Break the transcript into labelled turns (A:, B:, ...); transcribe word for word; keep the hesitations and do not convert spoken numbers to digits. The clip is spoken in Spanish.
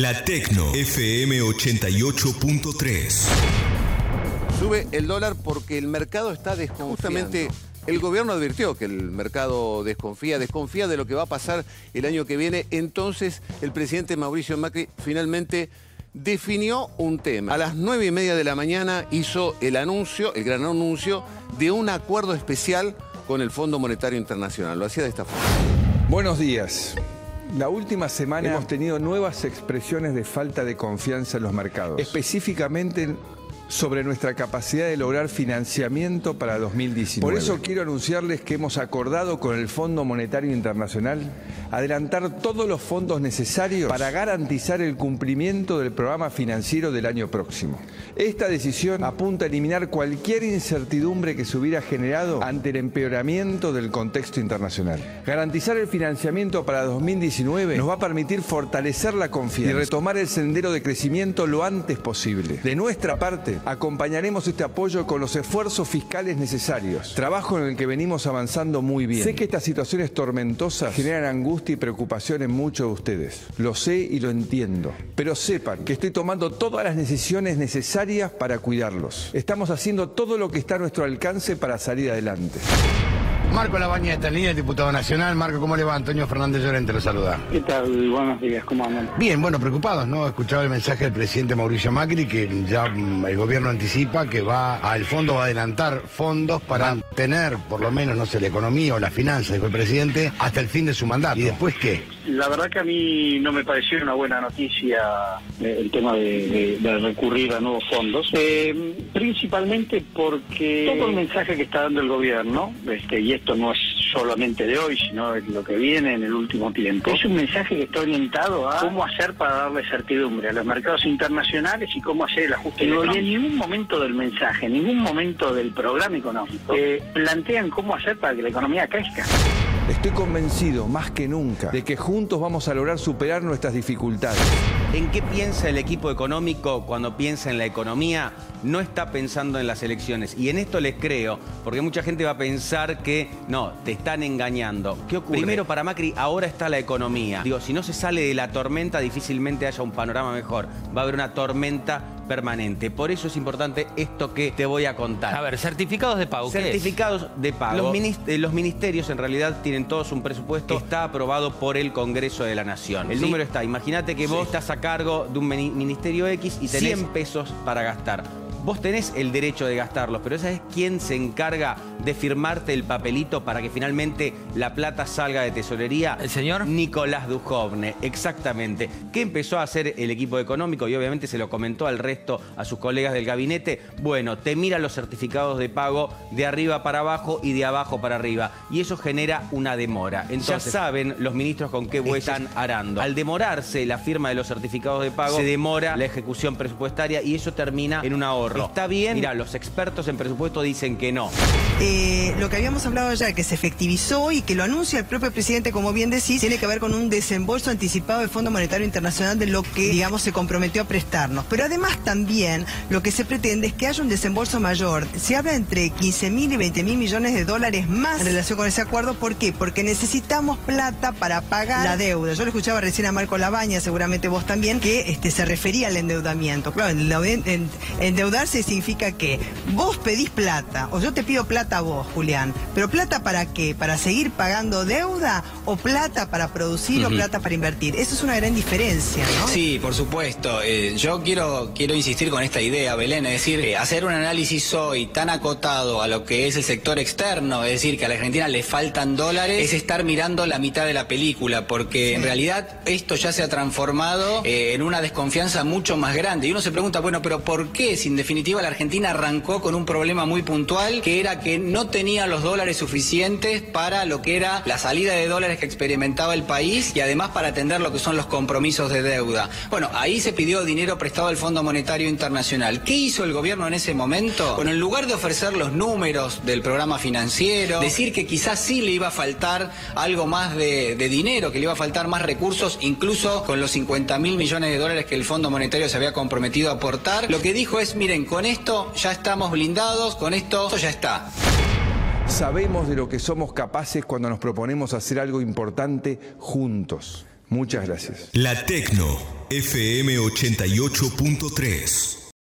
A: La Tecno F M ochenta y ocho punto tres.
B: Sube el dólar porque el mercado está desconfiando. Justamente el gobierno advirtió que el mercado desconfía, desconfía de lo que va a pasar el año que viene. Entonces el presidente Mauricio Macri finalmente definió un tema. A las nueve y media de la mañana hizo el anuncio, el gran anuncio, de un acuerdo especial con el Fondo Monetario Internacional. Lo hacía de esta forma.
C: Buenos días. La última semana hemos tenido nuevas expresiones de falta de confianza en los mercados, específicamente sobre nuestra capacidad de lograr financiamiento para dos mil diecinueve. Por eso quiero anunciarles que hemos acordado con el Fondo Monetario Internacional adelantar todos los fondos necesarios para garantizar el cumplimiento del programa financiero del año próximo. Esta decisión apunta a eliminar cualquier incertidumbre que se hubiera generado ante el empeoramiento del contexto internacional. Garantizar el financiamiento para dos mil diecinueve nos va a permitir fortalecer la confianza y retomar el sendero de crecimiento lo antes posible. De nuestra parte, acompañaremos este apoyo con los esfuerzos fiscales necesarios, trabajo en el que venimos avanzando muy bien. Sé que estas situaciones tormentosas generan angustia y preocupación en muchos de ustedes. Lo sé y lo entiendo, pero sepan que estoy tomando todas las decisiones necesarias para cuidarlos. Estamos haciendo todo lo que está a nuestro alcance para salir adelante.
D: Marco Labañeta, en línea, diputado nacional. Marco, ¿cómo le va? Antonio Fernández Llorente lo saluda.
E: ¿Qué tal? Buenos días, ¿cómo andan?
D: Bien, bueno, preocupados, ¿no? He escuchado el mensaje del presidente Mauricio Macri, que ya mm, el gobierno anticipa que va al fondo, va a adelantar fondos para mantener, por lo menos, no sé, la economía o la finanza, dijo el presidente, hasta el fin de su mandato. ¿Y después qué?
E: La verdad que a mí no me pareció una buena noticia eh, el tema de, de, de recurrir a nuevos fondos, eh, principalmente porque todo el mensaje que está dando el gobierno, este, y esto no es solamente de hoy, sino de lo que viene en el último tiempo, es un mensaje que está orientado a cómo hacer para darle certidumbre a los mercados internacionales y cómo hacer el ajuste económico. Y en ningún momento del mensaje, en ningún momento del programa económico, eh, plantean cómo hacer para que la economía crezca.
C: Estoy convencido, más que nunca, de que juntos vamos a lograr superar nuestras dificultades.
F: ¿En qué piensa el equipo económico cuando piensa en la economía? No está pensando en las elecciones. Y en esto les creo, porque mucha gente va a pensar que, no, te están engañando. ¿Qué ocurre? Primero, para Macri, ahora está la economía. Digo, si no se sale de la tormenta, difícilmente haya un panorama mejor. Va a haber una tormenta permanente. Por eso es importante esto que te voy a contar.
G: A ver, certificados de pago.
F: Certificados de pago. Los, minist eh, los ministerios en realidad tienen todos un presupuesto que está aprobado por el Congreso de la Nación. El ¿Sí? número está. Imagínate que vos sí. estás a cargo de un ministerio X y tenés cien pesos para gastar. Vos tenés el derecho de gastarlos, pero ¿sabés quién se encarga de firmarte el papelito para que finalmente la plata salga de tesorería?
G: ¿El señor?
F: Nicolás Dujovne, exactamente. ¿Qué empezó a hacer el equipo económico? Y obviamente se lo comentó al resto, a sus colegas del gabinete. Bueno, te mira los certificados de pago de arriba para abajo y de abajo para arriba. Y eso genera una demora. Entonces, ya saben los ministros con qué huesos están arando. Al demorarse la firma de los certificados de pago, se demora la ejecución presupuestaria y eso termina en un ahorro. ¿Está bien? Mira, los expertos en presupuesto dicen que no.
H: Eh, lo que habíamos hablado ya, que se efectivizó y que lo anuncia el propio presidente, como bien decís, tiene que ver con un desembolso anticipado del Fondo Monetario Internacional de lo que, digamos, se comprometió a prestarnos. Pero además también lo que se pretende es que haya un desembolso mayor. Se habla entre quince mil y veinte mil millones de dólares más en relación con ese acuerdo. ¿Por qué? Porque necesitamos plata para pagar la deuda. Yo le escuchaba recién a Marco Labaña, seguramente vos también, que este, se refería al endeudamiento. Claro, endeudar significa que vos pedís plata, o yo te pido plata a vos, Julián, pero ¿plata para qué? ¿Para seguir pagando deuda o plata para producir uh-huh. o plata para invertir? Eso es una gran diferencia, ¿no?
I: Sí, por supuesto. Eh, yo quiero, quiero insistir con esta idea, Belén, es decir, eh, hacer un análisis hoy tan acotado a lo que es el sector externo, es decir, que a la Argentina le faltan dólares, es estar mirando la mitad de la película, porque sí. en realidad esto ya se ha transformado eh, en una desconfianza mucho más grande. Y uno se pregunta, bueno, pero ¿por qué? Si en definitiva la Argentina arrancó con un problema muy puntual, que era que no tenía los dólares suficientes para lo que era la salida de dólares que experimentaba el país y además para atender lo que son los compromisos de deuda. Bueno, ahí se pidió dinero prestado al Fondo Monetario Internacional. ¿Qué hizo el gobierno en ese momento? Bueno, en lugar de ofrecer los números del programa financiero, decir que quizás sí le iba a faltar algo más de, de dinero, que le iba a faltar más recursos, incluso con los cincuenta mil millones de dólares que el Fondo Monetario se había comprometido a aportar, lo que dijo es, miren, con esto ya estamos blindados, con esto, esto ya está.
C: Sabemos de lo que somos capaces cuando nos proponemos hacer algo importante juntos. Muchas gracias.
A: La Tecno F M ochenta y ocho punto tres.